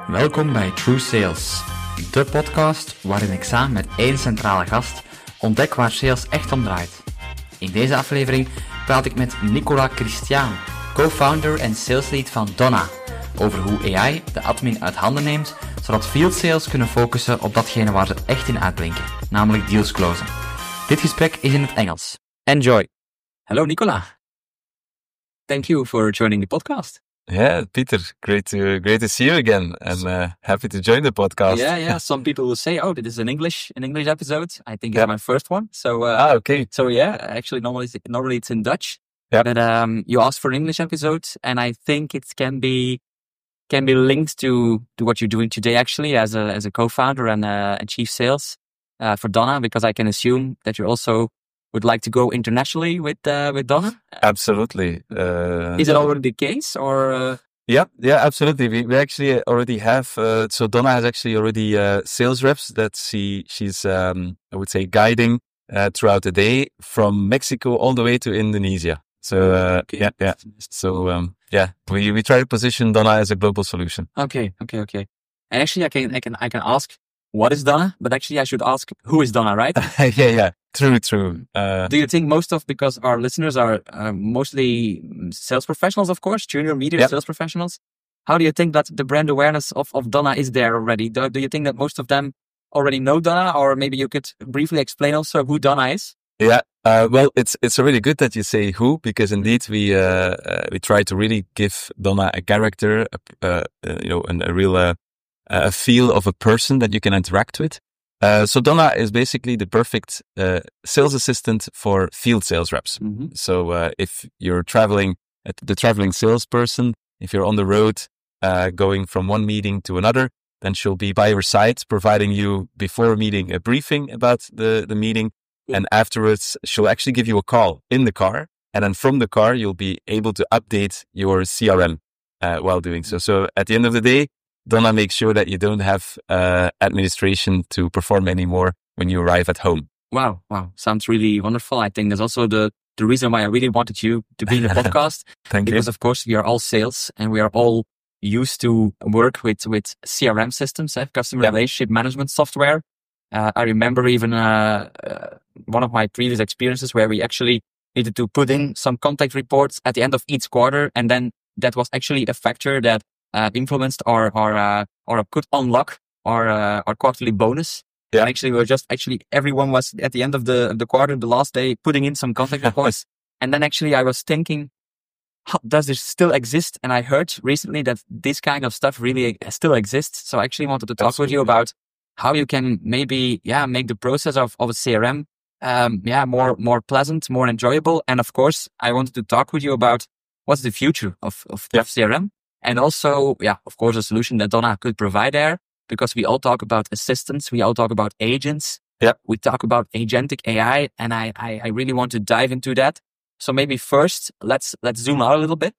Welkom bij True Sales, de podcast waarin ik samen met één centrale gast ontdek waar sales echt om draait. In deze aflevering praat ik met Nicolas Christian, co-founder en saleslead van Donna, over hoe AI de admin uit handen neemt, zodat field sales kunnen focussen op datgene waar ze echt in uitblinken, namelijk deals closen. Dit gesprek is in het Engels. Enjoy! Hello Nicolas. Thank you for joining the podcast. Yeah, Peter, great to see you again, and happy to join the podcast. Yeah. Some people will say, "Oh, this is an English episode." I think it's my first one. So, okay. So yeah, actually, normally it's in Dutch. Yeah. But you asked for an English episode, and I think it can be linked to what you're doing today, actually, as a co-founder and chief sales for Donna, because I can assume that you also would like to go internationally with Donna. Absolutely. Is it already the case, or? Yeah, absolutely. We actually already have. So Donna has actually already sales reps that she's I would say guiding throughout the day from Mexico all the way to Indonesia. So yeah. So we try to position Donna as a global solution. Okay. And actually, I can ask what is Donna, but actually I should ask who is Donna, right? Yeah. True. Do you think because our listeners are mostly sales professionals, of course, junior, medium sales professionals, how do you think that the brand awareness of Donna is there already? Do you think that most of them already know Donna, or maybe you could briefly explain also who Donna is? Yeah. Well, it's really good that you say who, because indeed we try to really give Donna a character, a real a feel of a person that you can interact with. So Donna is basically the perfect sales assistant for field sales reps. Mm-hmm. So if you're traveling salesperson, if you're on the road going from one meeting to another, then she'll be by your side, providing you before a meeting a briefing about the meeting. Yeah. And afterwards, she'll actually give you a call in the car. And then from the car, you'll be able to update your CRM while doing so. So at the end of the day, Donna makes sure that you don't have administration to perform anymore when you arrive at home. Wow. Sounds really wonderful. I think that's also the reason why I really wanted you to be in the podcast. Thank you. Because of course we are all sales and we are all used to work with CRM systems, customer relationship management software. I remember even one of my previous experiences where we actually needed to put in some contact reports at the end of each quarter, and then that was actually a factor that influenced or could unlock our quarterly bonus. Yeah. And actually everyone was at the end of the quarter, the last day, putting in some contact reports. And then actually I was thinking, does this still exist? And I heard recently that this kind of stuff really still exists. So I actually wanted to talk with you about how you can maybe make the process of a CRM more pleasant, more enjoyable. And of course, I wanted to talk with you about what's the future of CRM. And also, of course, a solution that Donna could provide there, because we all talk about assistants, we all talk about agents, we talk about agentic AI, and I really want to dive into that. So maybe first, let's zoom out a little bit.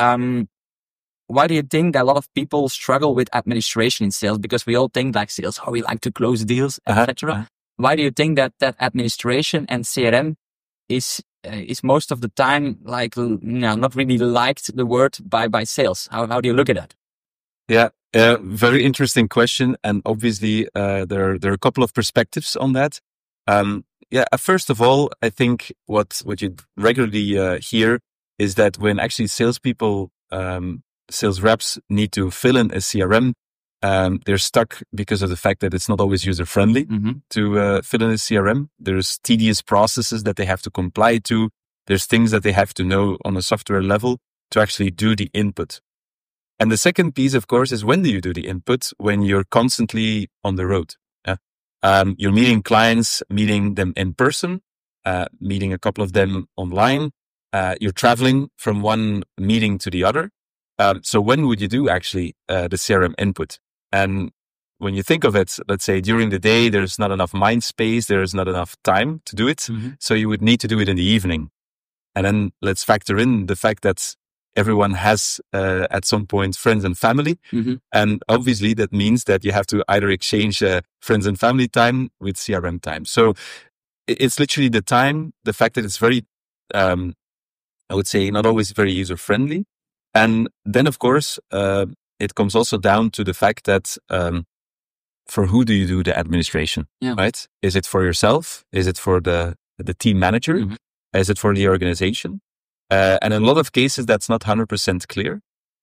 Why do you think that a lot of people struggle with administration in sales? Because we all think like sales, we like to close deals, etc. Why do you think that administration and CRM is most of the time not really liked the word by sales? How do you look at that? Yeah, very interesting question, and obviously there are a couple of perspectives on that. First of all, I think what you regularly hear is that when actually salespeople, sales reps need to fill in a CRM, they're stuck because of the fact that it's not always user-friendly to fill in a CRM. There's tedious processes that they have to comply to. There's things that they have to know on a software level to actually do the input. And the second piece, of course, is when do you do the input? When you're constantly on the road. You're meeting clients, meeting them in person, meeting a couple of them online. You're traveling from one meeting to the other. So when would you do actually the CRM input? And when you think of it, let's say during the day, there's not enough mind space, there's not enough time to do it. Mm-hmm. So you would need to do it in the evening. And then let's factor in the fact that everyone has at some point friends and family. Mm-hmm. And obviously that means that you have to either exchange friends and family time with CRM time. So it's literally the time, the fact that it's very, I would say, not always very user friendly. And then, of course, it comes also down to the fact that for who do you do the administration, right? Is it for yourself? Is it for the team manager? Mm-hmm. Is it for the organization? And in a lot of cases, that's not 100% clear.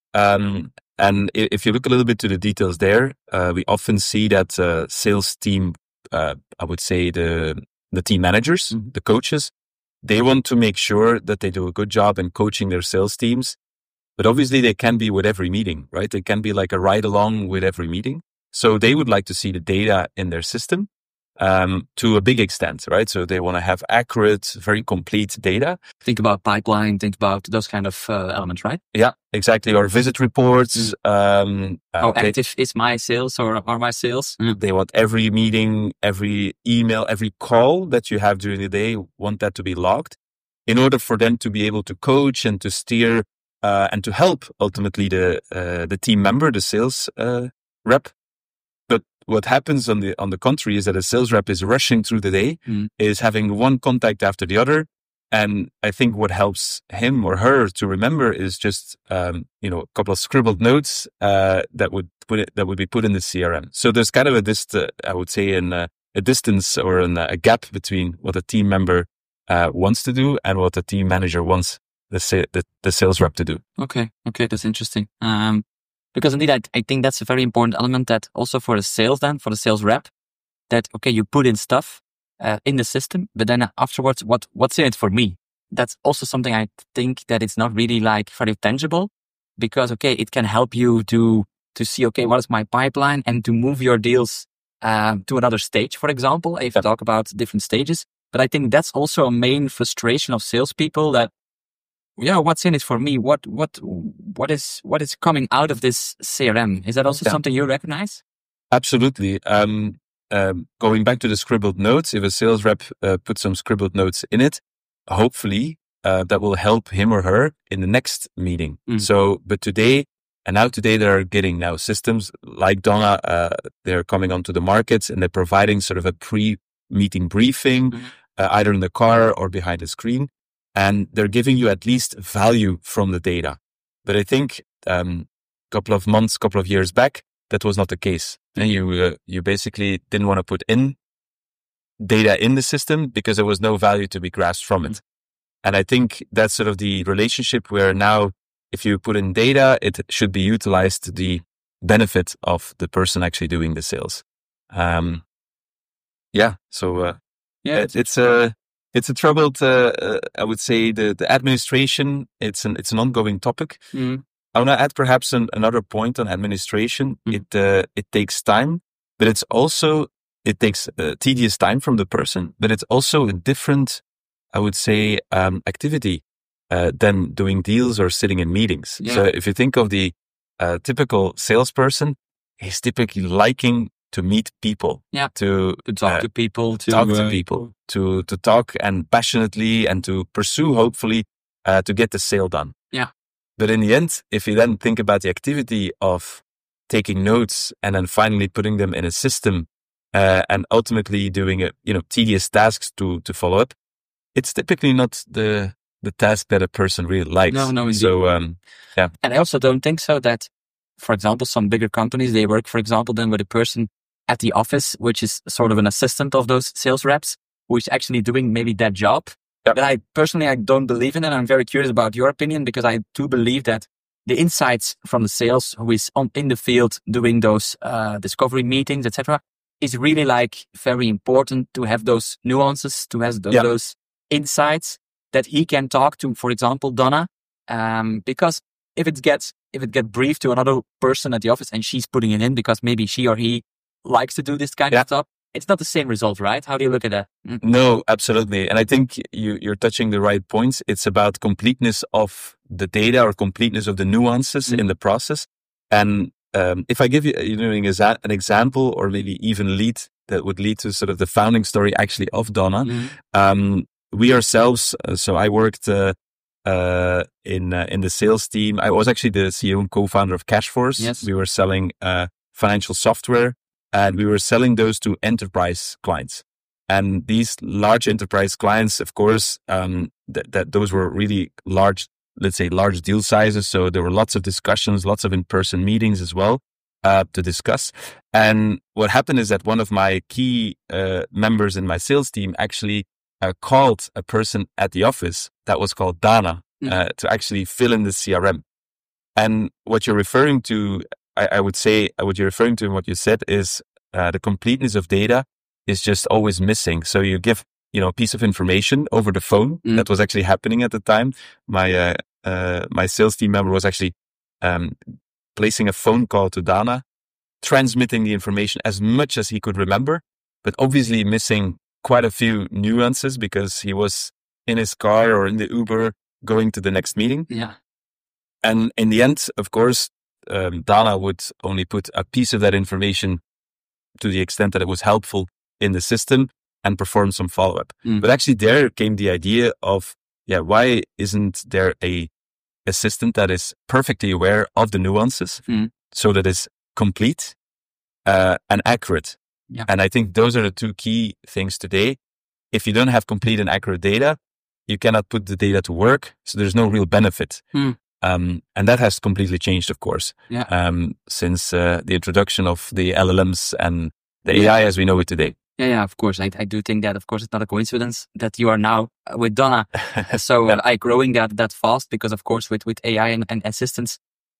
And if you look a little bit to the details there, we often see that sales team, I would say the team managers, mm-hmm. the coaches, they want to make sure that they do a good job in coaching their sales teams. But obviously they can be with every meeting, right? They can be like a ride along with every meeting. So they would like to see the data in their system to a big extent, right? So they want to have accurate, very complete data. Think about pipeline, think about those kind of elements, right? Yeah, exactly. Or visit reports. How active is my sales or are my sales? They want every meeting, every email, every call that you have during the day, want that to be logged in order for them to be able to coach and to steer and to help ultimately the team member, the sales rep. But what happens on the contrary is that a sales rep is rushing through the day, is having one contact after the other. And I think what helps him or her to remember is just, a couple of scribbled notes, that would be put in the CRM. So there's kind of I would say a distance or a gap between what a team member, wants to do and what the team manager wants the sales rep to do. Okay. That's interesting. Because indeed, I think that's a very important element that also for the sales rep, that, okay, you put in stuff in the system, but then afterwards, what's in it for me? That's also something I think that it's not really like very tangible because, okay, it can help you to see, okay, what is my pipeline and to move your deals to another stage, for example, if you talk about different stages. But I think that's also a main frustration of salespeople that, what's in it for me? What is coming out of this CRM? Is that also something you recognize? Absolutely. Going back to the scribbled notes, if a sales rep puts some scribbled notes in it, hopefully that will help him or her in the next meeting. So, but today there are getting now systems like Donna. They're coming onto the markets and they're providing sort of a pre-meeting briefing, either in the car or behind the screen. And they're giving you at least value from the data. But I think couple of years back, that was not the case. And you basically didn't want to put in data in the system because there was no value to be grasped from it. And I think that's sort of the relationship where now if you put in data, it should be utilized to the benefit of the person actually doing the sales. It's a troubled, I would say the administration, it's an ongoing topic. I want to add perhaps another point on administration. It takes time, but it takes tedious time from the person, but it's also a different, I would say, activity than doing deals or sitting in meetings. Yeah. So if you think of the typical salesperson, he's typically liking to meet people, to talk to people, to talk and passionately and to pursue, hopefully, to get the sale done. Yeah. But in the end, if you then think about the activity of taking notes and then finally putting them in a system, and ultimately doing tedious tasks to follow up, it's typically not the task that a person really likes. No, indeed. So, And I also don't think so that, for example, some bigger companies, they work, for example, then with a person at the office, which is sort of an assistant of those sales reps, who is actually doing maybe that job. But I don't believe in it. I'm very curious about your opinion because I do believe that the insights from the sales who is in the field doing those discovery meetings, etc., is really like very important to have those nuances, to have those insights that he can talk to, for example, Donna, because if it gets briefed to another person at the office and she's putting it in because maybe she or he likes to do this kind of stuff, it's not the same result, right? How do you look at that? No, absolutely. And I think you're touching the right points. It's about completeness of the data or completeness of the nuances in the process. And if I give you an example or maybe even that would lead to sort of the founding story actually of Donna, we ourselves, so I worked in the sales team. I was actually the CEO and co-founder of Cashforce. Yes. We were selling financial software. And we were selling those to enterprise clients. And these large enterprise clients, of course, those were really large let's say, large deal sizes. So there were lots of discussions, lots of in-person meetings as well to discuss. And what happened is that one of my key members in my sales team actually called a person at the office that was called Dana to actually fill in the CRM. And what you're referring to, I would say, what you're referring to and what you said is the completeness of data is just always missing. So you give, a piece of information over the phone. That was actually happening at the time. My sales team member was actually placing a phone call to Dana, transmitting the information as much as he could remember, but obviously missing quite a few nuances because he was in his car or in the Uber going to the next meeting. Yeah. And in the end, of course, Dana would only put a piece of that information to the extent that it was helpful in the system and perform some follow-up. But actually there came the idea of, why isn't there a assistant that is perfectly aware of the nuances so that it's complete and accurate? Yeah. And I think those are the two key things today. If you don't have complete and accurate data, you cannot put the data to work. So there's no real benefit. And that has completely changed, of course, since the introduction of the LLMs and the AI as we know it today. Yeah, of course. I do think that, of course, it's not a coincidence that you are now with Dana. So growing that fast because, of course, with AI and assistants,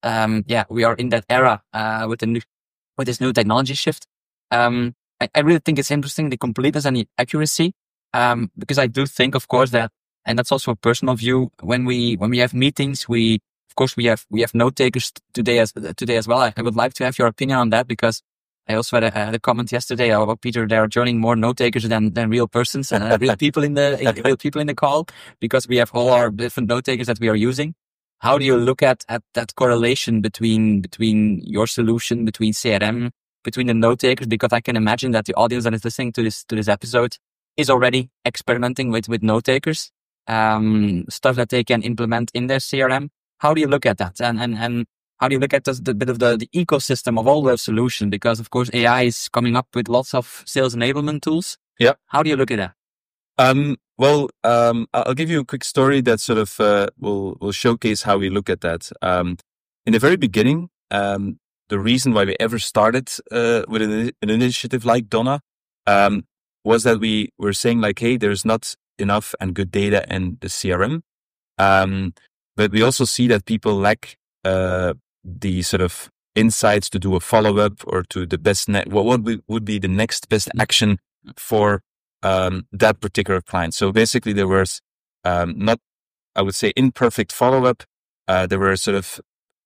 we are in that era with this new technology shift. I really think it's interesting, the completeness and the accuracy, because I do think, of course, that, and that's also a personal view, when we have meetings, we have note takers today as well. I would like to have your opinion on that because I also had a comment yesterday about Peter. They are joining more note takers than real persons and real people in the call because we have all our different note takers that we are using. How do you look at that correlation between your solution, between CRM, between the note takers? Because I can imagine that the audience that is listening to this episode is already experimenting with note takers, stuff that they can implement in their CRM. How do you look at that? And how do you look at the bit of the ecosystem of all those solutions? Because of course AI is coming up with lots of sales enablement tools. Yeah. How do you look at that? I'll give you a quick story that sort of will showcase how we look at that. In the very beginning, the reason why we ever started with an initiative like Dana was that we were saying like, hey, there's not enough and good data in the CRM, but we also see that people lack the sort of insights to do a follow-up or to the best what would be the next best action for that particular client. So basically there was not, I would say, imperfect follow-up. There were sort of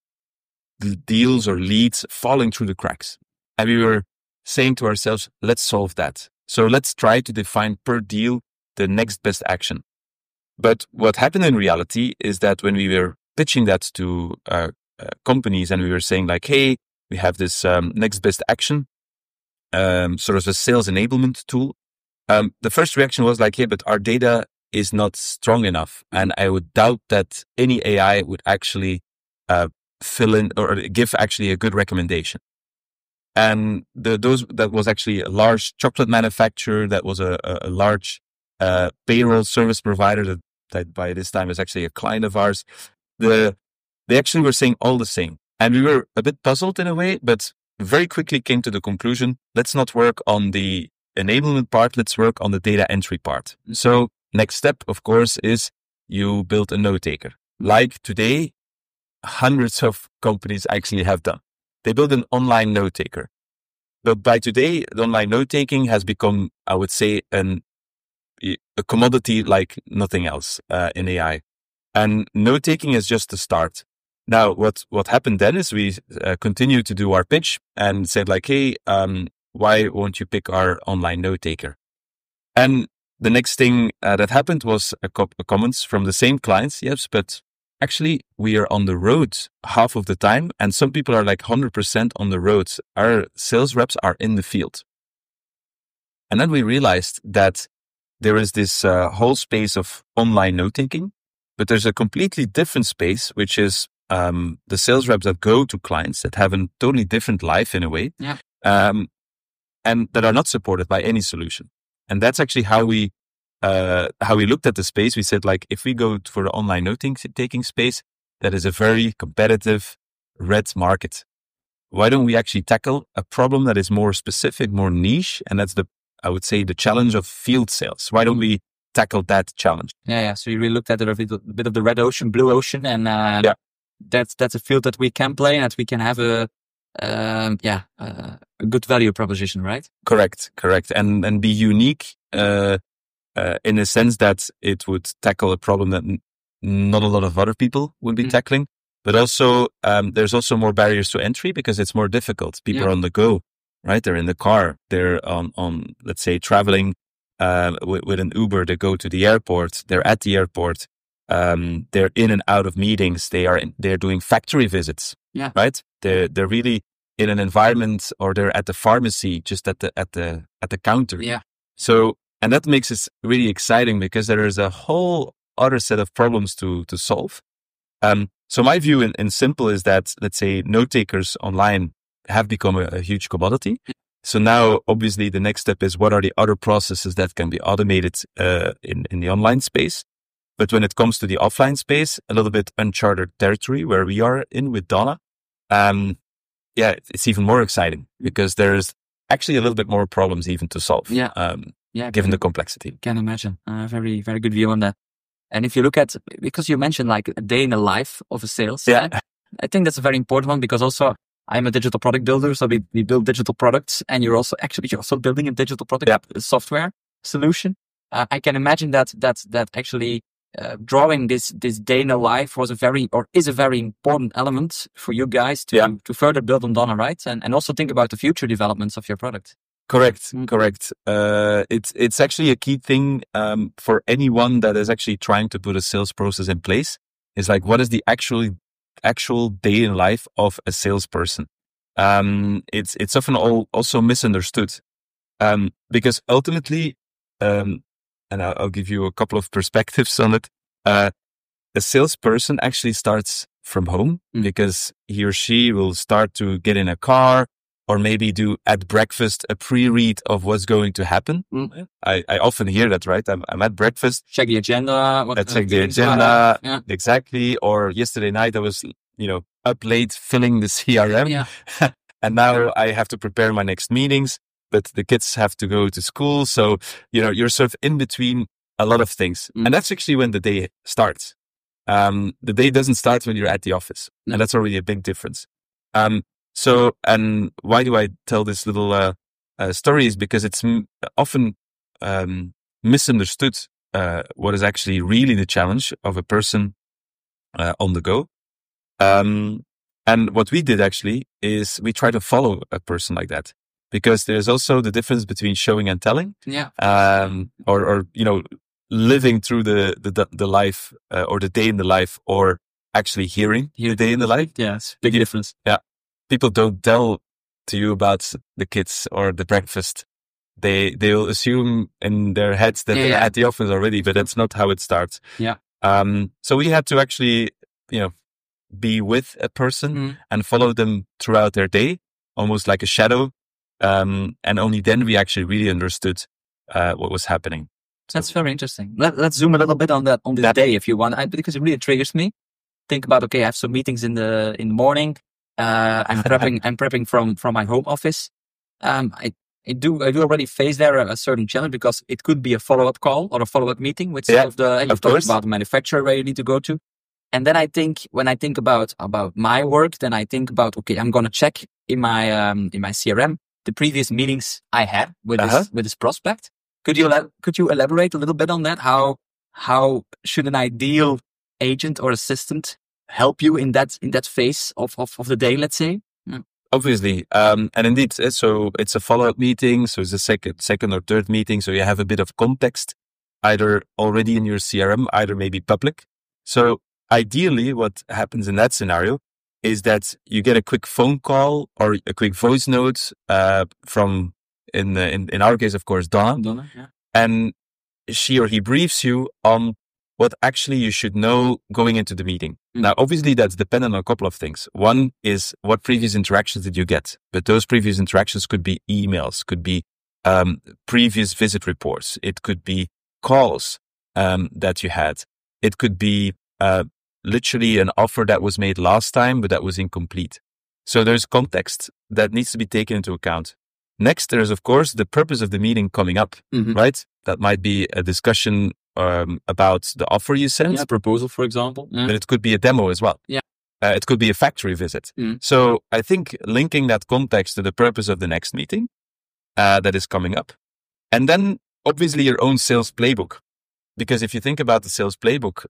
deals or leads falling through the cracks. And we were saying to ourselves, let's solve that. So let's try to define per deal the next best action. But what happened in reality is that when we were pitching that to companies and we were saying like, hey, we have this next best action, sort of a sales enablement tool. The first reaction was like, hey, but our data is not strong enough. And I would doubt that any AI would actually fill in or give actually a good recommendation. And that was actually a large chocolate manufacturer. That was a large payroll service provider that by this time is actually a client of ours. They actually were saying all the same. And we were a bit puzzled in a way, but very quickly came to the conclusion, let's not work on the enablement part, let's work on the data entry part. So next step, of course, is you build a note taker. Like today, hundreds of companies actually have done. They build an online note taker. But by today, the online note taking has become, I would say, a commodity like nothing else in AI. And note taking is just the start. Now, what happened then is we continued to do our pitch and said like, hey, why won't you pick our online note taker? And the next thing that happened was a comments from the same clients. Yes, but actually we are on the road half of the time. And some people are like 100% on the road. Our sales reps are in the field. And then we realized that there is this whole space of online note taking, but there's a completely different space, which is the sales reps that go to clients that have a totally different life in a way, and that are not supported by any solution. And that's actually how we how we looked at the space, we said, like, if we go for the online note-taking space, that is a very competitive red market. Why don't we actually tackle a problem that is more specific, more niche? And that's I would say, the challenge of field sales. Why don't we tackle that challenge? Yeah. So you really looked at it a bit of the red ocean, blue ocean, and that's a field that we can play and that we can have a good value proposition, right? Correct. And be unique, in a sense that it would tackle a problem that not a lot of other people would be tackling. But also, there's also more barriers to entry because it's more difficult. People are on the go, right? They're in the car. They're on let's say, traveling with an Uber. They go to the airport. They're at the airport. They're in and out of meetings. They're doing factory visits, right? They're really in an environment, or they're at the pharmacy, just at the counter. Yeah. So, and that makes it really exciting because there is a whole other set of problems to solve. So my view in simple is that, let's say, note takers online have become a huge commodity. So now, obviously, the next step is, what are the other processes that can be automated in the online space? But when it comes to the offline space, a little bit uncharted territory where we are in with Donna. It's even more exciting because there's actually a little bit more problems even to solve. Given the complexity. Can imagine. Very, very good view on that. And if you look at, because you mentioned like a day in the life of a sales, I think that's a very important one, because also I'm a digital product builder. So we build digital products, and you're also building a digital product software solution. I can imagine that actually drawing this day in the life is a very important element for you guys to further build on Donna, right? And also think about the future developments of your product. Correct. It's actually a key thing for anyone that is actually trying to put a sales process in place. Is like, what is the actual day in life of a salesperson? It's often also misunderstood, because ultimately, and I'll give you a couple of perspectives on it. A salesperson actually starts from home because he or she will start to get in a car, or maybe do at breakfast a pre-read of what's going to happen. I often hear that, right? I'm at breakfast. Check the agenda. Check the agenda. Yeah. Exactly. Or yesterday night I was, up late filling the CRM. Yeah. And now I have to prepare my next meetings, but the kids have to go to school. So, you're sort of in between a lot of things. And that's actually when the day starts. The day doesn't start when you're at the office. And that's already a big difference. So, and why do I tell this little story is because it's often misunderstood what is actually really the challenge of a person on the go. And what we did actually is we try to follow a person like that, because there's also the difference between showing and telling. Yeah. Or living through the life or the day in the life, or actually hearing the day in the life. Yes, big difference. Yeah. People don't tell to you about the kids or the breakfast. They'll assume in their heads that they're at the office already, but that's not how it starts. Yeah. So we had to actually, be with a person and follow them throughout their day, almost like a shadow. And only then we actually really understood what was happening. That's very interesting. Let's zoom a little bit on this day, if you want, because it really triggers me. Think about, I have some meetings in the morning. I'm prepping from my home office. I do already face there a certain challenge, because it could be a follow-up call or a follow-up meeting with some of the, you've talked about the manufacturer where you need to go to. And then when I think about my work, then I think about, I'm going to check in my CRM, the previous meetings I had with this prospect. Could you elaborate a little bit on that? How should an ideal agent or assistant help you in that phase of the day, let's say? Obviously. And indeed, so it's a follow-up meeting. So it's a second or third meeting. So you have a bit of context, either already in your CRM, either maybe public. So ideally what happens in that scenario is that you get a quick phone call or a quick voice note, from, in our case, of course, Donna. Yeah. And she or he briefs you on what actually you should know going into the meeting. Now, obviously, that's dependent on a couple of things. One is, what previous interactions did you get? But those previous interactions could be emails, could be previous visit reports. It could be calls that you had. It could be literally an offer that was made last time, but that was incomplete. So there's context that needs to be taken into account. Next, there's, of course, the purpose of the meeting coming up, right? That might be a discussion about the offer you sent. Yeah, proposal, for example. Yeah. But it could be a demo as well. Yeah. It could be a factory visit. So I think linking that context to the purpose of the next meeting that is coming up. And then obviously your own sales playbook. Because if you think about the sales playbook,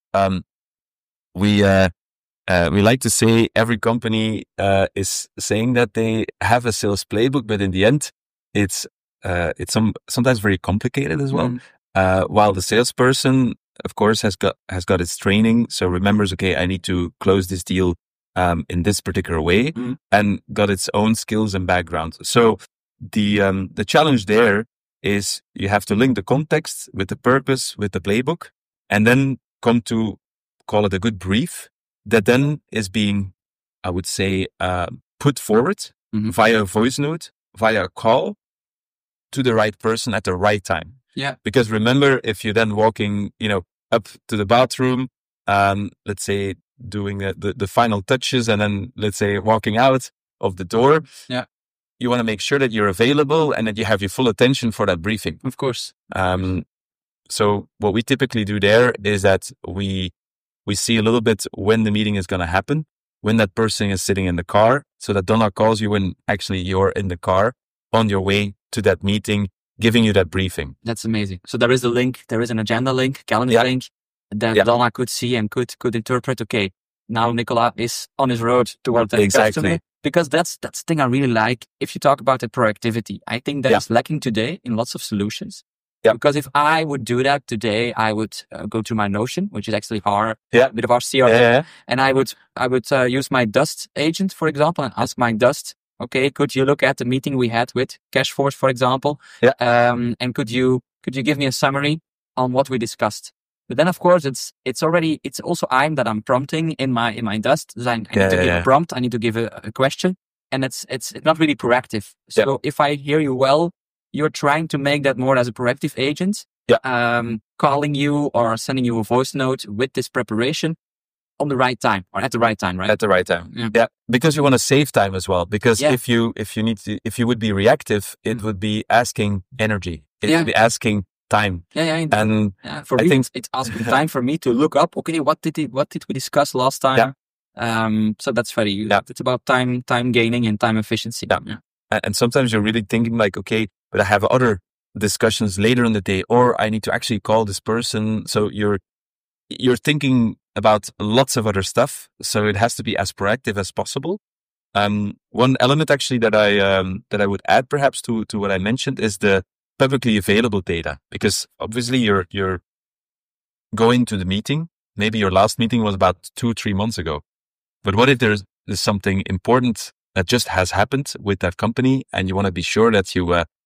we like to say every company is saying that they have a sales playbook, but in the end, it's sometimes very complicated as well. While the salesperson, of course, has got its training, so remembers, okay, I need to close this deal in this particular way, and got its own skills and background. So the challenge there is you have to link the context with the purpose, with the playbook, and then come to call it a good brief that then is being, I would say, put forward via a voice note, via a call to the right person at the right time. Yeah. Because remember, if you're then walking, up to the bathroom, let's say doing the final touches and then let's say walking out of the door. Yeah. You want to make sure that you're available and that you have your full attention for that briefing. Of course. So what we typically do there is that we see a little bit when the meeting is going to happen, when that person is sitting in the car, so that Donna calls you when actually you're in the car on your way to that meeting, giving you that briefing. That's amazing. So there is a link, there is an agenda link, calendar link that Donna could see and could interpret, okay, now Nicola is on his road towards that customer. Because that's the thing I really like. If you talk about the proactivity, I think that is lacking today in lots of solutions. Yeah. Because if I would do that today, I would go to my Notion, which is actually a bit of our CRM, and I would use my Dust agent, for example, and ask my Dust, okay, could you look at the meeting we had with Cashforce, for example, and could you give me a summary on what we discussed? But then, of course, it's also I'm prompting in my Dust. So I need to give a prompt. I need to give a question, and it's not really proactive. So if I hear you well, you're trying to make that more as a proactive agent, calling you or sending you a voice note with this preparation on the right time or at the right time, right? At the right time. Yeah. Because you want to save time as well. Because if you would be reactive, it would be asking energy. It would be asking time. And for me, it's asking time for me to look up. Okay, what did we discuss last time? So that's very. It's about time gaining and time efficiency. And sometimes you're really thinking like, okay, but I have other discussions later in the day, or I need to actually call this person. So you're thinking about lots of other stuff. So it has to be as proactive as possible. One element actually that I would add perhaps to what I mentioned is the publicly available data, because obviously you're going to the meeting. Maybe your last meeting was about 2-3 months ago. But what if there's something important that just has happened with that company and you want to be sure that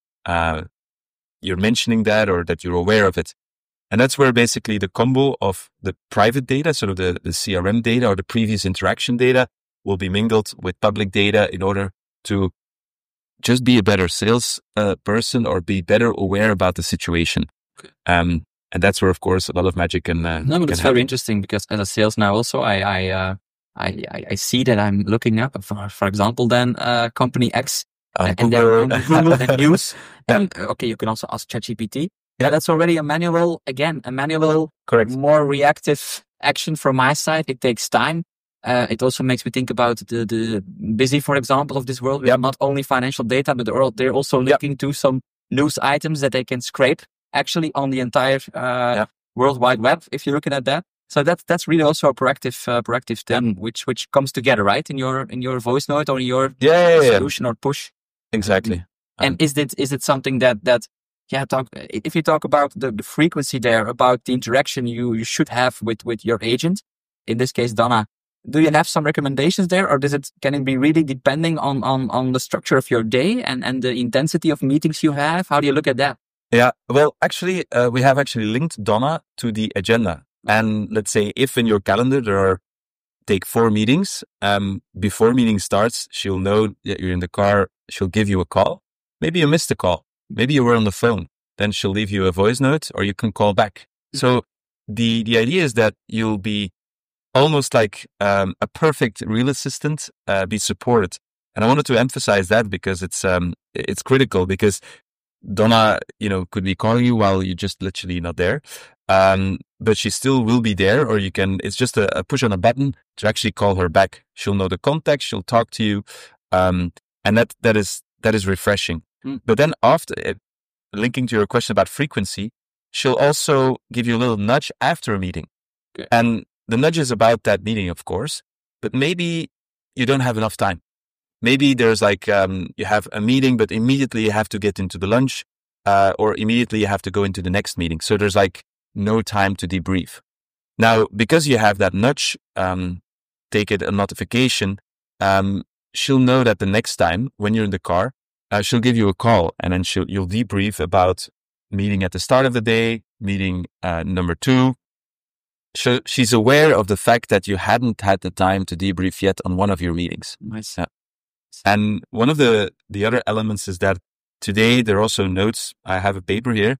you're mentioning that or that you're aware of it? And that's where basically the combo of the private data, sort of the CRM data or the previous interaction data, will be mingled with public data in order to just be a better sales person or be better aware about the situation. And that's where, of course, a lot of magic can but it's very interesting because as a sales now also, I see that I'm looking up, for example, then company X and their news. And okay, you can also ask ChatGPT. Yeah, that's already a manual, correct, more reactive action from my side. It takes time. It also makes me think about the busy, for example, of this world. We have not only financial data, but they're also looking to some news items that they can scrape actually on the entire World Wide Web, if you're looking at that. So that's really also a proactive thing, which comes together, right? In your voice note or in your solution or push. Exactly. And is it something that if you talk about the frequency there, about the interaction you should have with your agent, in this case, Donna, do you have some recommendations there, or can it be really depending on the structure of your day and the intensity of meetings you have? How do you look at that? Yeah, well, actually, we have actually linked Donna to the agenda. And let's say if in your calendar take 4 meetings, before meeting starts, she'll know that you're in the car. She'll give you a call. Maybe you missed the call. Maybe you were on the phone. then she'll leave you a voice note or you can call back. So the idea is that you'll be almost like a perfect real assistant, be supported. And I wanted to emphasize that because it's critical, because Donna, could be calling you while you're just literally not there. But she still will be there, or it's just a push on a button to actually call her back. She'll know the context, she'll talk to you. And that is refreshing. But then after linking to your question about frequency, she'll also give you a little nudge after a meeting. Okay. And the nudge is about that meeting, of course, but maybe you don't have enough time. Maybe there's you have a meeting, but immediately you have to get into the lunch, or immediately you have to go into the next meeting. So there's no time to debrief. Now, because you have that nudge, take it a notification, she'll know that the next time when you're in the car, she'll give you a call, and then you'll debrief about meeting at the start of the day, meeting number 2. So she's aware of the fact that you hadn't had the time to debrief yet on one of your meetings. Nice. And one of the other elements is that today there are also notes. I have a paper here.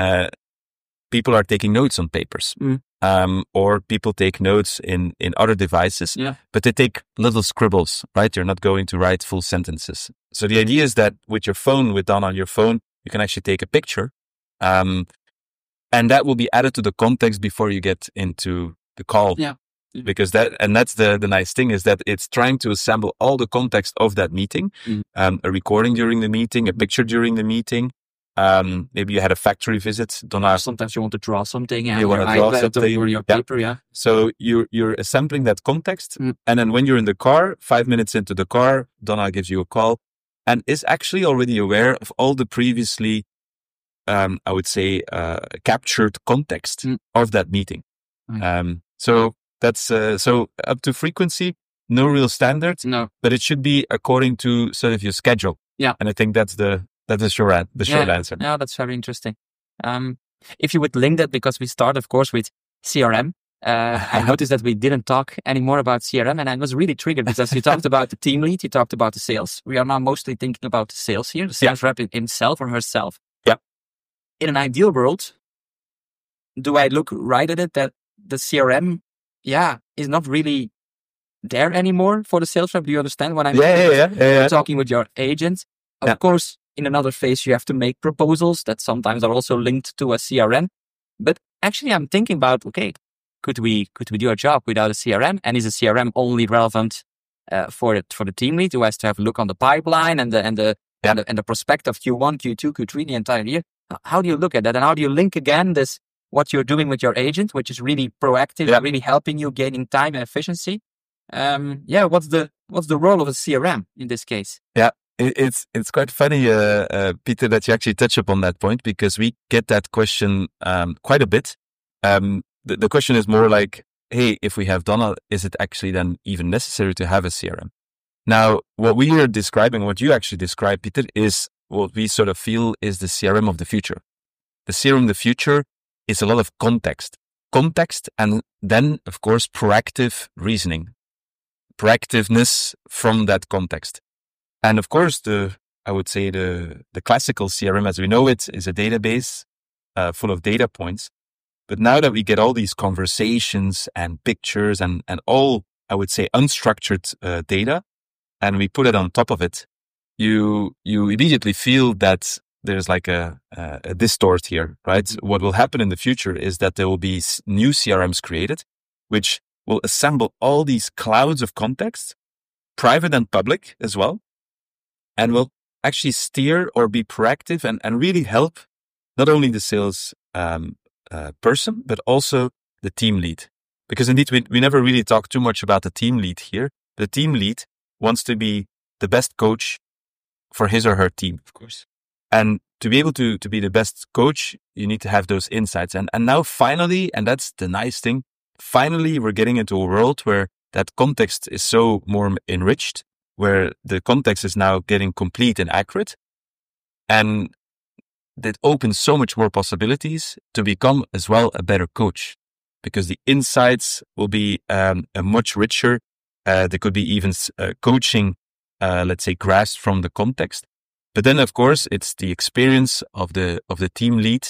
People are taking notes on papers, or people take notes in other devices, but they take little scribbles, right? You're not going to write full sentences. So the idea is that with your phone, with Donna on your phone, you can actually take a picture, and that will be added to the context before you get into the call. Yeah. Because that's the nice thing, is that it's trying to assemble all the context of that meeting, a recording during the meeting, a picture during the meeting. Maybe you had a factory visit. Donna, sometimes you want to draw something, you want to draw something, or your paper, So you're assembling that context, and then when you're in the car, 5 minutes into the car, Donna gives you a call, and is actually already aware of all the previously, I would say, captured context of that meeting. So that's so up to frequency, no real standard, but it should be according to sort of your schedule. Yeah, and I think that's the short answer. Yeah, that's very interesting. If you would link that, because we start, of course, with CRM. I noticed that we didn't talk anymore about CRM, and I was really triggered because you talked about the team lead, you talked about the sales. We are now mostly thinking about the sales here, the sales rep himself or herself. Yeah. In an ideal world, do I look right at it that the CRM, is not really there anymore for the sales rep? Do you understand what I mean? Yeah. Talking with your agents. Of course, in another phase, you have to make proposals that sometimes are also linked to a CRM. But actually, I'm thinking about, okay, could we do a job without a CRM? And is a CRM only relevant for the team lead who has to have a look on the pipeline and the prospect of Q1, Q2, Q3, the entire year? How do you look at that? And how do you link again what you're doing with your agent, which is really proactive, really helping you gaining time and efficiency? What's the role of a CRM in this case? Yeah. It's quite funny, Peter, that you actually touch upon that point, because we get that question quite a bit. The question is more like, hey, if we have Donna, is it actually then even necessary to have a CRM? Now, what we are describing, what you actually describe, Peter, is what we sort of feel is the CRM of the future. The CRM of the future is a lot of context, and then, of course, proactive reasoning, proactiveness from that context. And of course, I would say the classical CRM as we know it is a database full of data points. But now that we get all these conversations and pictures and all, I would say, unstructured data, and we put it on top of it, you immediately feel that there's like a distort here, right? What will happen in the future is that there will be new CRMs created, which will assemble all these clouds of context, private and public as well, and will actually steer or be proactive and really help not only the sales person, but also the team lead. Because indeed, we never really talk too much about the team lead here. The team lead wants to be the best coach for his or her team, of course. And to be able to be the best coach, you need to have those insights. And now finally, and that's the nice thing, finally we're getting into a world where that context is so more enriched, where the context is now getting complete and accurate. And that opens so much more possibilities to become as well a better coach, because the insights will be a much richer. There could be even coaching, let's say, grasped from the context. But then, of course, it's the experience of the team lead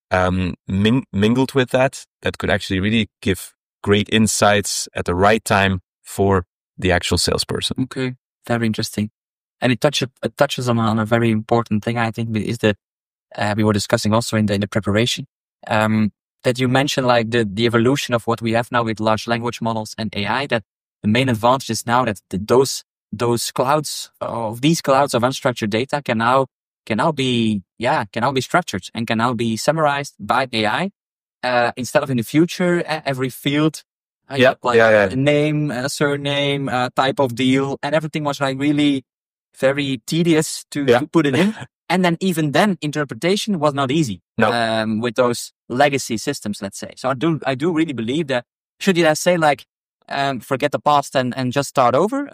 mingled with that could actually really give great insights at the right time for the actual salesperson. Okay, very interesting. And it touches on a very important thing, I think, is that we were discussing also in the preparation, that you mentioned like the evolution of what we have now with large language models and AI, that the main advantage is now that these clouds of unstructured data can now be structured and can now be summarized by AI, instead of in the future, every field, a name, a surname, a type of deal, and everything was like really very tedious to put it in. And then even then, interpretation was not easy with those legacy systems, let's say. So I do really believe that, should you say like, forget the past and just start over?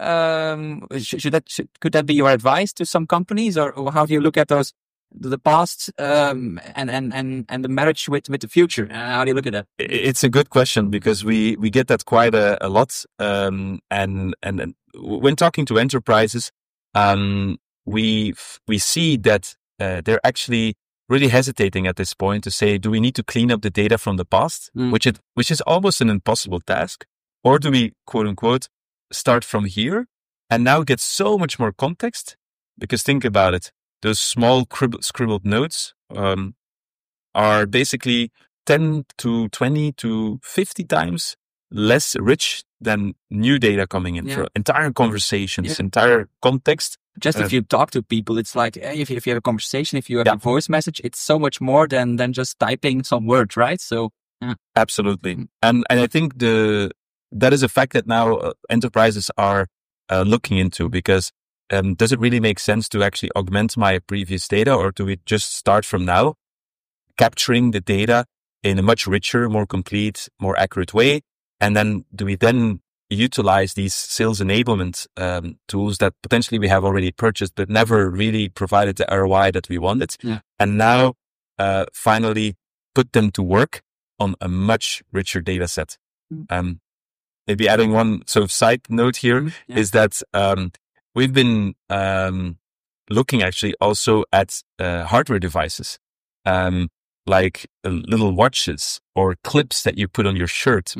Could that be your advice to some companies, or how do you look at the past and the marriage with the future? How do you look at that? It's a good question, because we get that quite a lot. And when talking to enterprises, we see that they're actually really hesitating at this point to say, do we need to clean up the data from the past, which is almost an impossible task, or do we, quote unquote, start from here and now get so much more context? Because think about it, those small scribbled notes are basically 10 to 20 to 50 times less rich than new data coming in for entire conversations, entire context. Just if you talk to people, it's like if you have a conversation, if you have a voice message, it's so much more than just typing some words, right? So absolutely, and I think that is a fact that now enterprises are looking into, because does it really make sense to actually augment my previous data, or do we just start from now, capturing the data in a much richer, more complete, more accurate way, and then do we then utilize these sales enablement tools that potentially we have already purchased but never really provided the ROI that we wanted, and now finally put them to work on a much richer data set. Maybe adding one sort of side note here is that we've been looking actually also at hardware devices, like little watches or clips that you put on your shirt.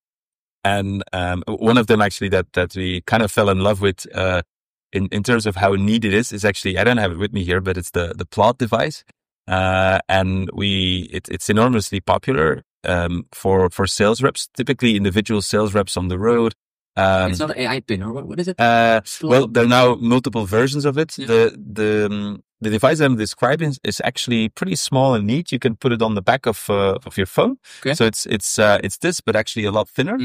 And one of them actually that we kind of fell in love with in terms of how neat it is actually, I don't have it with me here, but it's the Plot device. And it's enormously popular for sales reps, typically individual sales reps on the road. It's not an AI pin, or what is it? Well, there are now multiple versions of it. The device I'm describing is actually pretty small and neat. You can put it on the back of your phone. Okay. So it's this, but actually a lot thinner.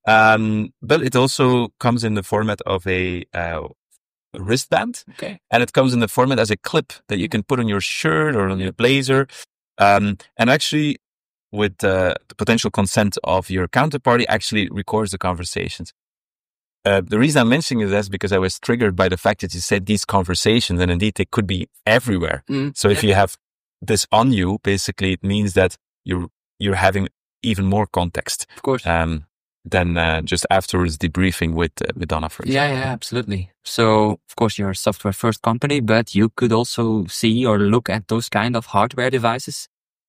But it also comes in the format of a wristband. Okay. And it comes in the format as a clip that you can put on your shirt or on your blazer. And actually, with the potential consent of your counterparty, actually records the conversations. The reason I'm mentioning this is because I was triggered by the fact that you said these conversations, and indeed they could be everywhere. So if you have this on you, basically it means that you're having even more context, of course, than just afterwards debriefing with Donna, for example. Yeah, absolutely. So of course you're a software first company, but you could also see or look at those kind of hardware devices,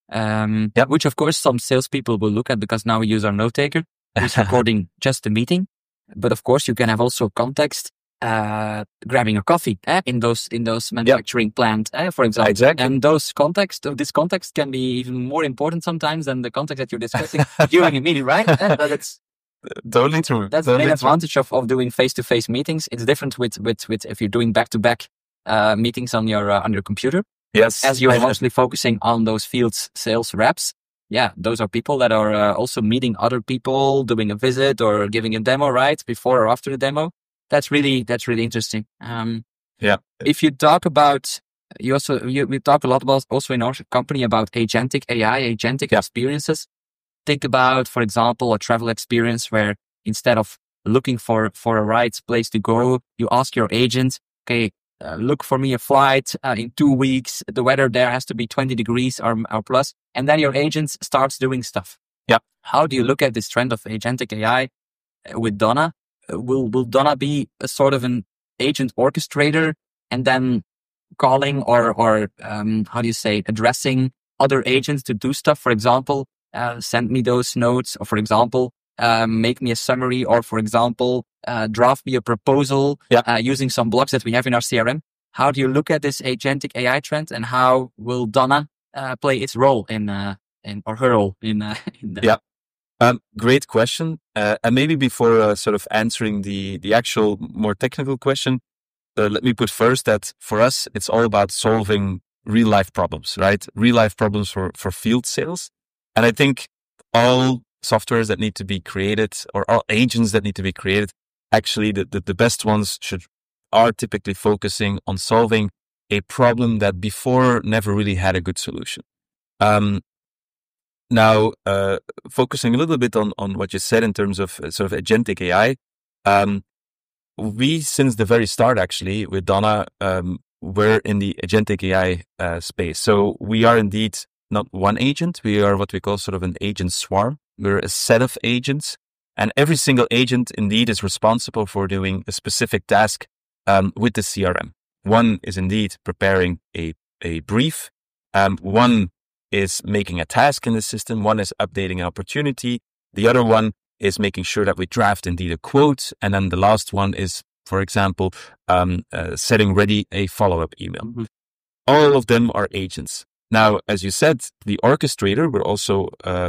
which of course some salespeople will look at, because now we use our note taker who's recording just the meeting. But of course, you can have also context, grabbing a coffee in those manufacturing plant, for example. Exactly. And this context can be even more important sometimes than the context that you're discussing during a meeting, right? But it's totally true. That's the main advantage of doing face-to-face meetings. It's different with if you're doing back-to-back meetings on your computer. Yes. As you're mostly focusing on those field sales reps. Yeah, those are people that are also meeting other people, doing a visit or giving a demo, right? Before or after the demo. That's really interesting. If you talk about, we talk a lot about also in our company about agentic AI, agentic experiences. Think about, for example, a travel experience where instead of looking for a right place to go, you ask your agent, okay, look for me a flight in 2 weeks. The weather there has to be 20 degrees or plus. And then your agent starts doing stuff. Yeah. How do you look at this trend of agentic AI with Donna? Will Donna be a sort of an agent orchestrator? And then calling or how do you say, addressing other agents to do stuff. For example, send me those notes, or for example, make me a summary, or for example, draft me a proposal using some blocks that we have in our CRM. How do you look at this agentic AI trend, and how will Donna play its role in or her role in the... Great question. And maybe before sort of answering the actual more technical question, let me put first that for us, it's all about solving real life problems, right? Real life problems for field sales. And I think all softwares that need to be created, or all agents that need to be created, actually the best ones are typically focusing on solving a problem that before never really had a good solution. Now, focusing a little bit on what you said in terms of sort of agentic AI, we, since the very start, actually, with Donna, we're in the agentic AI space. So we are indeed not one agent. We are what we call sort of an agent swarm. We're a set of agents, and every single agent indeed is responsible for doing a specific task with the CRM. One is indeed preparing a brief. One is making a task in the system. One is updating an opportunity. The other one is making sure that we draft indeed a quote. And then the last one is, for example, setting ready a follow-up email. Mm-hmm. All of them are agents. Now, as you said, the orchestrator, we're also,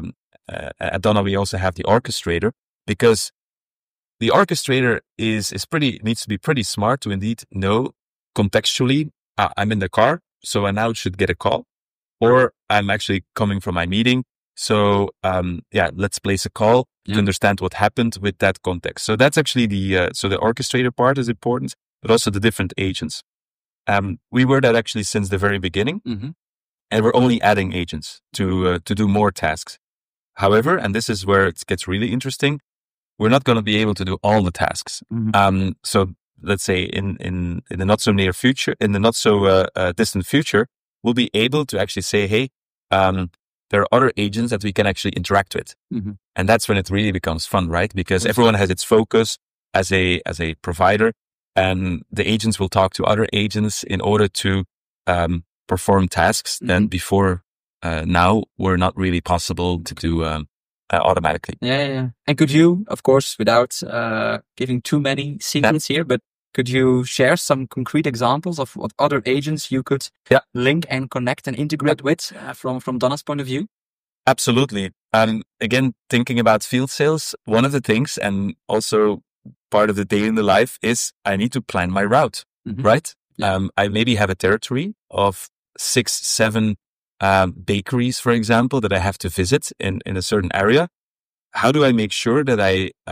at Donna, we also have the orchestrator, because the orchestrator needs to be pretty smart to indeed know contextually, I'm in the car, so I now should get a call. Or I'm actually coming from my meeting. So, let's place a call to understand what happened with that context. So that's actually the orchestrator part is important, but also the different agents. We were that actually since the very beginning, and we're only adding agents to do more tasks. However, and this is where it gets really interesting, we're not going to be able to do all the tasks. So let's say in the not so near future, in the not so distant future, we'll be able to actually say, hey, there are other agents that we can actually interact with. And that's when it really becomes fun, right? Because everyone has its focus as a provider, and the agents will talk to other agents in order to perform tasks that before now were not really possible to do automatically. Yeah. And could you, of course, without giving too many secrets here, but could you share some concrete examples of what other agents you could link and connect and integrate with from Donna's point of view? Absolutely. Again, thinking about field sales, one of the things, and also part of the day in the life, is I need to plan my route, right? I maybe have a territory of 6-7 bakeries, for example, that I have to visit in a certain area. How do I make sure that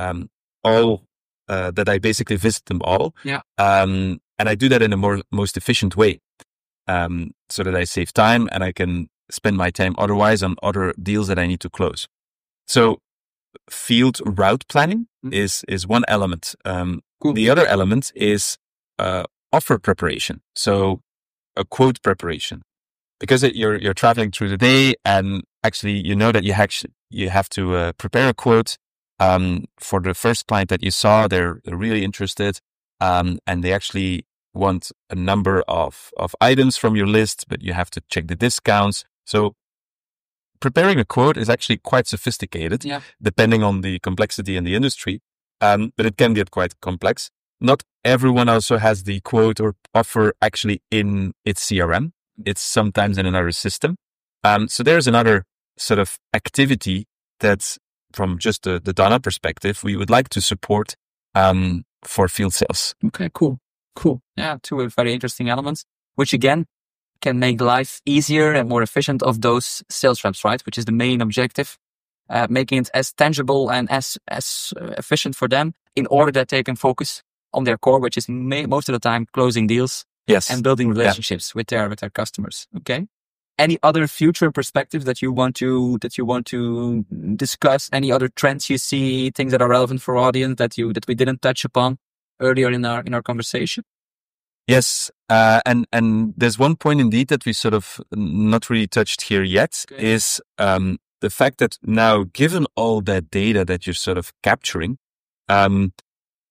that I basically visit them all? And I do that in a most efficient way, so that I save time and I can spend my time otherwise on other deals that I need to close. So field route planning is one element. Cool. The other element is offer preparation. So a quote preparation, because you're traveling through the day, and actually you know that you have to prepare a quote. For the first client that you saw, they're really interested, and they actually want a number of items from your list, but you have to check the discounts. So preparing a quote is actually quite sophisticated, depending on the complexity in the industry, but it can get quite complex. Not everyone also has the quote or offer actually in its CRM. It's sometimes in another system. So there's another sort of activity that's, from just the Donna perspective, we would like to support for field sales. Okay, cool. Yeah, two very interesting elements, which again can make life easier and more efficient of those sales reps, right? Which is the main objective, making it as tangible and as efficient for them, in order that they can focus on their core, which is most of the time closing deals and building relationships with their customers. Okay. Any other future perspectives that you want to discuss? Any other trends you see, things that are relevant for our audience that we didn't touch upon earlier in our conversation? Yes, and there's one point indeed that we sort of not really touched here yet, is the fact that now, given all that data that you're sort of capturing,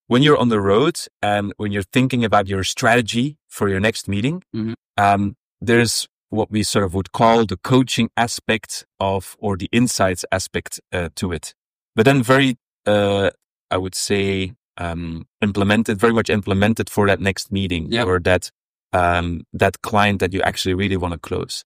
when you're on the road and when you're thinking about your strategy for your next meeting, there's what we sort of would call the coaching aspect or the insights aspect to it. But then I would say, very much implemented for that next meeting or that client that you actually really want to close.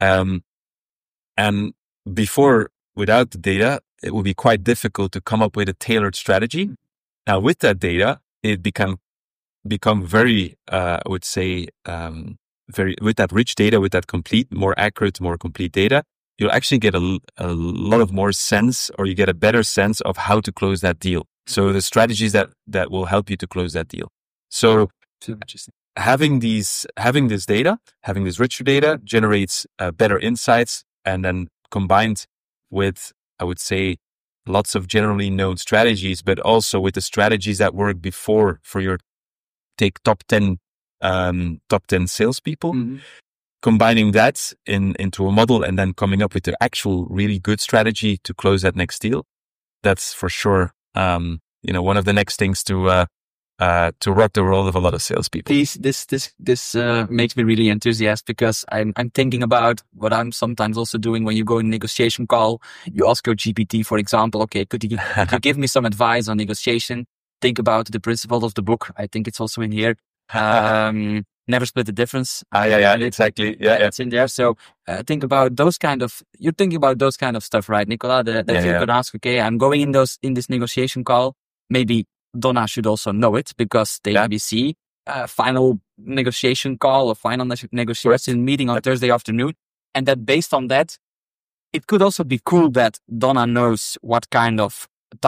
And without the data, it will be quite difficult to come up with a tailored strategy. Now with that data, it become very, I would say, with that rich data, with that more accurate, more complete data, you'll actually get a lot of more sense, or you get a better sense of how to close that deal. So the strategies that will help you to close that deal. So having this data, having this richer data generates better insights, and then combined with, I would say, lots of generally known strategies, but also with the strategies that work before for your top 10 salespeople, combining that into a model and then coming up with the actual really good strategy to close that next deal. That's for sure, one of the next things to rock the world of a lot of salespeople. This makes me really enthusiastic, because I'm thinking about what I'm sometimes also doing when you go in a negotiation call. You ask your GPT, for example, okay, could you give me some advice on negotiation? Think about the principle of the book. I think it's also in here. Never split the difference. Yeah, exactly. Yeah, it's in there. So think about those you're thinking about those kind of stuff, right, Nicola? That you could ask, okay, I'm going in this negotiation call. Maybe Donna should also know it, because they maybe see final negotiation call or final negotiation meeting on Thursday afternoon. And that based on that, it could also be cool that Donna knows what kind of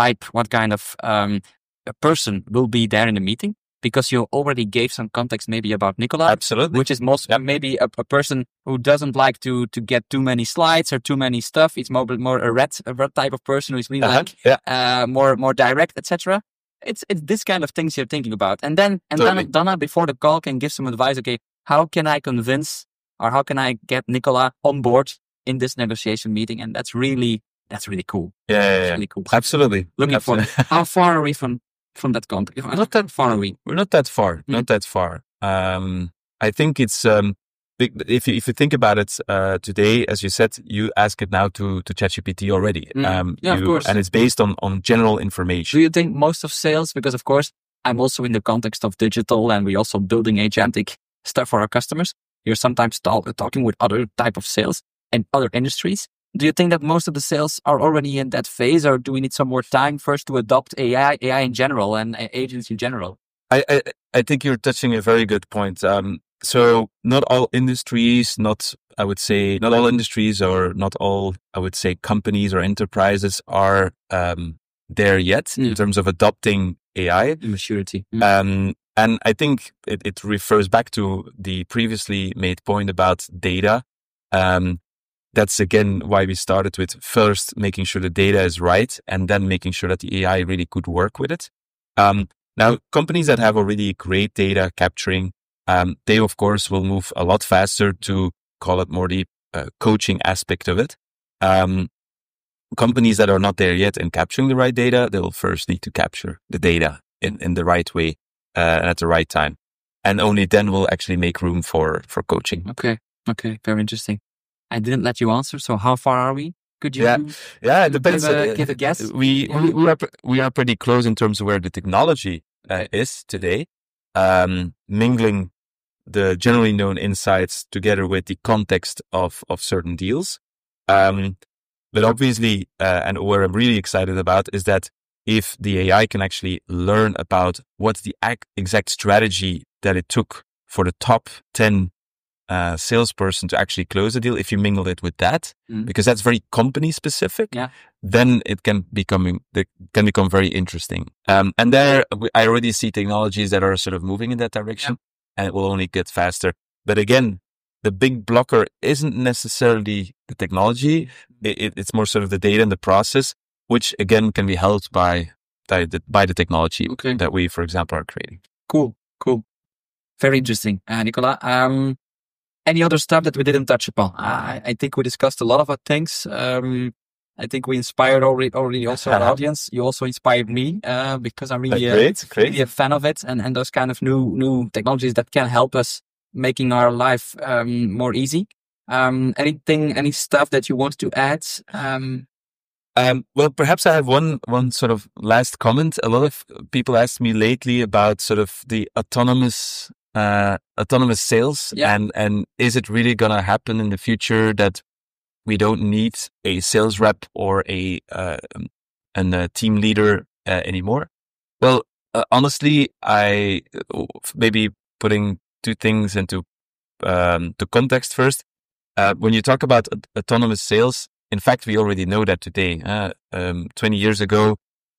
a person will be there in the meeting, because you already gave some context maybe about Nicola. Absolutely. Which is maybe a person who doesn't like to get too many slides or too many stuff. It's more a red type of person who's really more direct, etc. It's this kind of things you're thinking about. And then Donna, before the call, can give some advice. Okay, how can I convince, or how can I get Nicola on board in this negotiation meeting? And that's really cool. Yeah. Really cool. Absolutely. Looking for how far are we from that context? Not that far, are we? We're not that far. Not that far. I think it's big. If you think about it today, as you said, you ask it now to ChatGPT already. Of course. And it's based on general information. Do you think most of sales, because of course I'm also in the context of digital, and we're also building agentic stuff for our customers. You're sometimes talking with other type of sales and other industries. Do you think that most of the sales are already in that phase, or do we need some more time first to adopt AI in general and agents in general? I think you're touching a very good point. So not all industries, not all industries, or not all, I would say, companies or enterprises are there yet in terms of adopting AI. Maturity. And I think it refers back to the previously made point about data. That's again why we started with first making sure the data is right, and then making sure that the AI really could work with it. Now, companies that have already great data capturing, they of course will move a lot faster to call it more the coaching aspect of it. Companies that are not there yet in capturing the right data, they will first need to capture the data in the right way at the right time, and only then will actually make room for coaching. Okay, very interesting. I didn't let you answer. So how far are we? Could you? It depends. Give a guess. We are pretty close in terms of where the technology is today. Mingling the generally known insights together with the context of certain deals. But obviously, and what I'm really excited about is that if the AI can actually learn about what's the exact strategy that it took for the top 10 salesperson to actually close a deal, if you mingle it with that, because that's very company specific, then it can become very interesting. And there, I already see technologies that are sort of moving in that direction, and it will only get faster. But again, the big blocker isn't necessarily the technology; it's more sort of the data and the process, which again can be helped by the technology that we, for example, are creating. Cool. Very interesting, Nicola. Any other stuff that we didn't touch upon? I think we discussed a lot of things. I think we inspired already also our audience. You also inspired me because I'm really, great. really a fan of it and those kind of new technologies that can help us making our life more easy. Any stuff that you want to add? Well, perhaps I have one sort of last comment. A lot of people asked me lately about sort of the autonomous sales, and is it really gonna happen in the future that we don't need a sales rep or a team leader anymore? Well, honestly, I maybe putting two things into to context first. When you talk about autonomous sales, in fact, we already know that today. 20 years ago,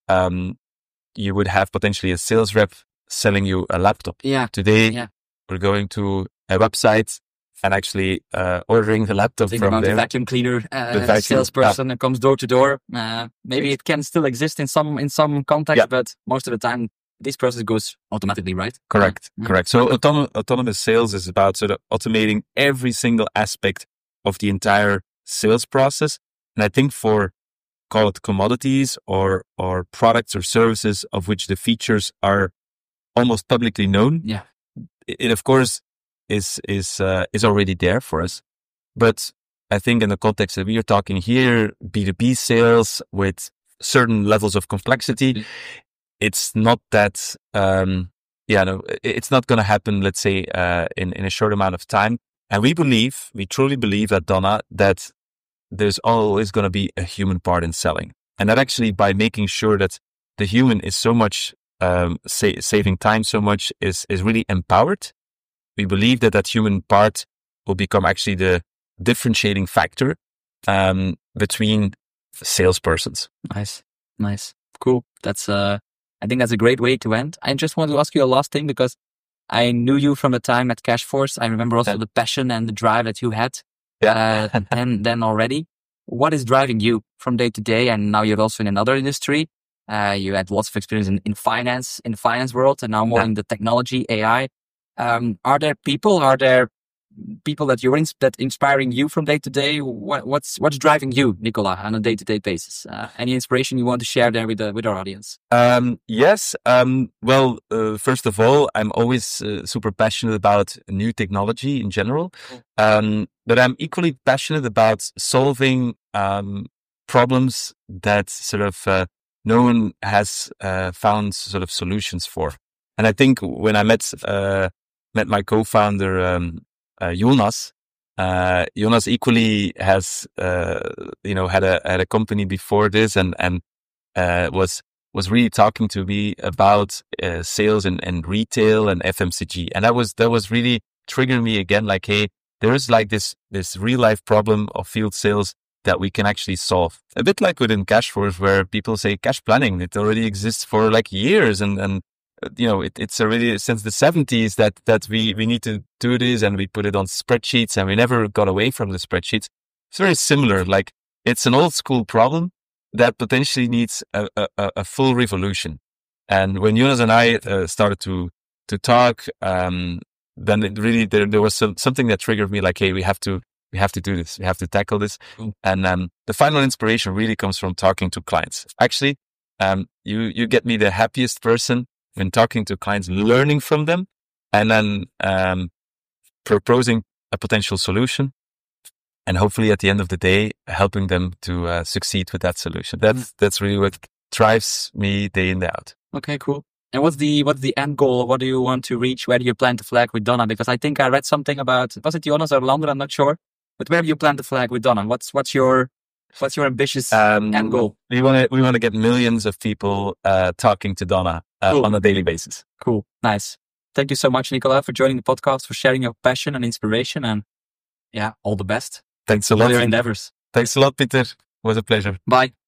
you would have potentially a sales rep selling you a laptop. Yeah. Today, we're going to a website and actually ordering the laptop from there. The vacuum cleaner, salesperson that comes door to door. Maybe it can still exist in some context, but most of the time, this process goes automatically, right? Correct. So autonomous sales is about sort of automating every single aspect of the entire sales process. And I think for, call it commodities or products or services of which the features are almost publicly known. Yeah. It of course is already there for us. But I think in the context that we are talking here, B2B sales with certain levels of complexity, it's not that, it's not going to happen, let's say, in a short amount of time. And we truly believe at Donna that there's always going to be a human part in selling. And that actually by making sure that the human is so much, saving time so much is really empowered. We believe that human part will become actually the differentiating factor, between salespersons. Nice. Cool. That's, I think that's a great way to end. I just want to ask you a last thing because I knew you from the time at Cashforce. I remember also the passion and the drive that you had then already. What is driving you from day to day? And now you're also in another industry. You had lots of experience in the finance world, and now more in the technology, AI. Are there people that you're that inspiring you from day to day? What's driving you, Nicolas, on a day to day basis? Any inspiration you want to share there with our audience? Yes. Well, first of all, I'm always super passionate about new technology in general. But I'm equally passionate about solving problems that sort of no one has found sort of solutions for. And I think when I met my co-founder, Jonas equally has, had a company before this and was really talking to me about sales and retail and FMCG. And that was really triggering me again, like, hey, there is like this real life problem of field sales that we can actually solve. A bit like within Cashforce, where people say cash planning, it already exists for like years and it's already since the 70s that we need to do this, and we put it on spreadsheets, and we never got away from the spreadsheets. It's very similar. Like, it's an old school problem that potentially needs a full revolution. And when Jonas and I started to talk, then it really there was something that triggered me. Like, hey, we have to do this. We have to tackle this. And the final inspiration really comes from talking to clients. Actually, you get me the happiest person when talking to clients, learning from them, and then proposing a potential solution, and hopefully at the end of the day, helping them to succeed with that solution. That's really what drives me day in, day out. Okay, cool. And what's the end goal? What do you want to reach? Where do you plan to flag with Donna? Because I think I read something about, was it Jonas or Lander? I'm not sure. But where do you plan to flag with Donna? What's your ambitious end goal? We want to get millions of people talking to Donna on a daily basis. Cool. Nice. Thank you so much, Nicolas, for joining the podcast, for sharing your passion and inspiration, and all the best. Thanks a lot for your endeavors. Thanks a lot, Peter. It was a pleasure. Bye.